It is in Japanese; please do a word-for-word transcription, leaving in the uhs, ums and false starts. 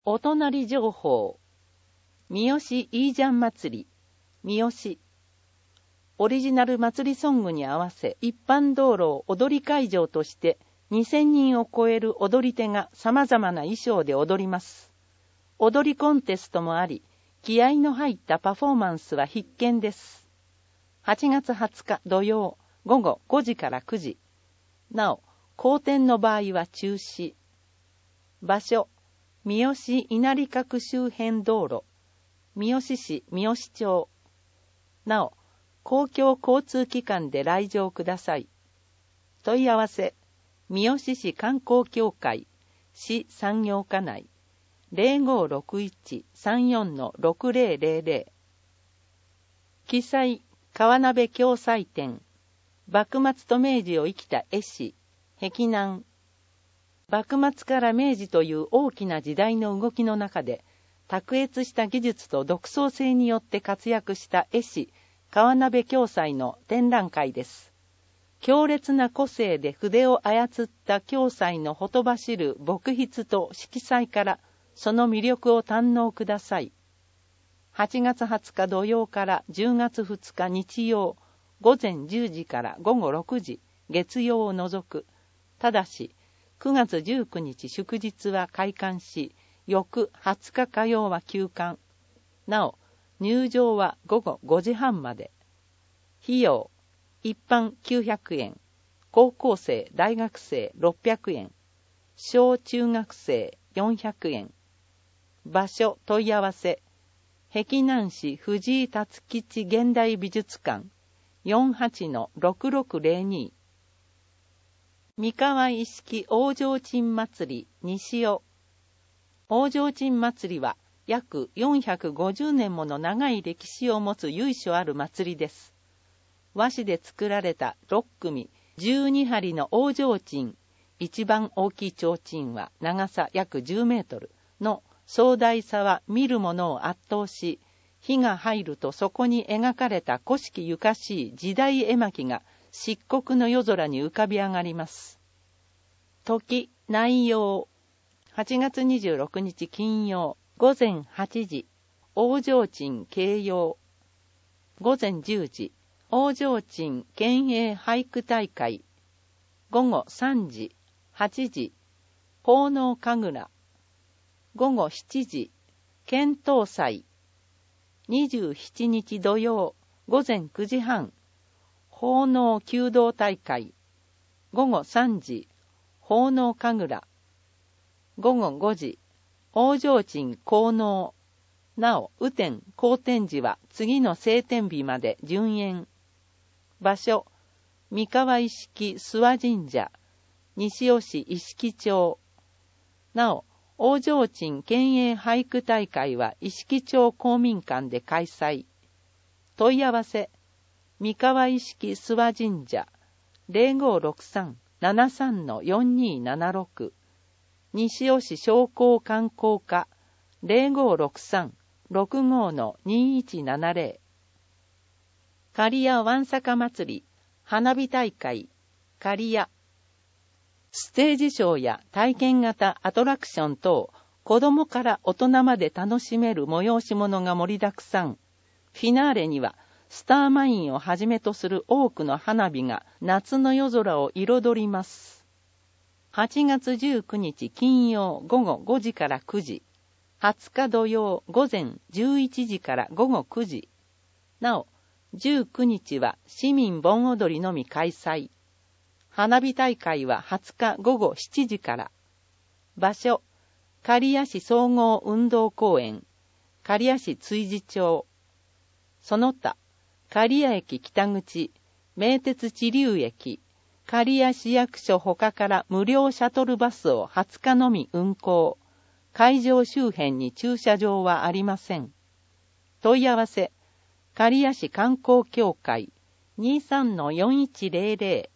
お隣情報。三好イージャン祭り。三好。オリジナル祭りソングに合わせ、一般道路を踊り会場として、にせんにんを超える踊り手が様々な衣装で踊ります。踊りコンテストもあり、気合の入ったパフォーマンスは必見です。はちがつはつか土曜、ごごごじからくじ。なお、後天の場合は中止。場所、三好稲荷閣周辺道路、三好市三好町。なお、公共交通機関で来場ください。問い合わせ、三好市観光協会、市産業課内、ゼロごろくいち さんよん ろくゼロゼロゼロ。記載、川鍋共祭展、幕末と明治を生きた絵師、碧南。幕末から明治という大きな時代の動きの中で、卓越した技術と独創性によって活躍した絵師、川鍋共祭の展覧会です。強烈な個性で筆を操った共祭のほとばしる墨筆と色彩からその魅力を堪能ください。はちがつはつか土曜からじゅうがつふつか日曜、午前じゅうじからごごろくじ、月曜を除く。ただし、くがつじゅうくにち祝日は開館し、翌はつか火曜は休館。なお、入場はごごごじはんまで。費用、一般きゅうひゃくえん、高校生、大学生ろっぴゃくえん、小中学生よんひゃくえん。場所問い合わせ、碧南市藤井辰吉現代美術館 よんはちのろくろくゼロに。三河一色大提灯祭り西尾。大提灯祭りは約よんひゃくごじゅうねんもの長い歴史を持つ由緒ある祭りです。和紙で作られたろっくみじゅうにはりの大提灯、一番大きい提灯は長さ約じゅうメートルの壮大さは見る者を圧倒し、火が入るとそこに描かれた古式ゆかしい時代絵巻が漆黒の夜空に浮かび上がります。時、内容。はちがつにじゅうろくにち金曜、午前はちじ、大提灯掲揚。午前じゅうじ、大提灯県営俳句大会。午後さんじ、はちじ、奉納神楽。午後しちじ、剣闘祭。にじゅうしちにち土曜、午前くじはん、奉納弓道大会。午後さんじ、奉納神楽。午後ごじ、大提灯奉納。なお、雨天、後天時は次の晴天日まで順延。場所、三河一色諏訪神社、西尾市一色町。なお、大提灯県営俳句大会は一色町公民館で開催。問い合わせ、三河一色諏訪神社、ゼロごろくさん ななさん よんにーななろく。西尾市商工観光課、ゼロごろくさん ろくごのにいちななゼロ。刈谷わんさか祭り、花火大会、刈谷。ステージショーや体験型アトラクション等、子供から大人まで楽しめる催し物が盛りだくさん。フィナーレには、スターマインをはじめとする多くの花火が夏の夜空を彩ります。はちがつじゅうくにち金曜ごごごじからくじ。はつか土曜午前じゅういちじからごごくじ。なお、じゅうくにちは市民盆踊りのみ開催。花火大会ははつかごごしちじから。場所、刈谷市総合運動公園、刈谷市築地町。その他、刈谷駅北口、名鉄知立駅、刈谷市役所他から無料シャトルバスをはつかのみ運行。会場周辺に駐車場はありません。問い合わせ、刈谷市観光協会 にじゅうさんのよんいちゼロゼロ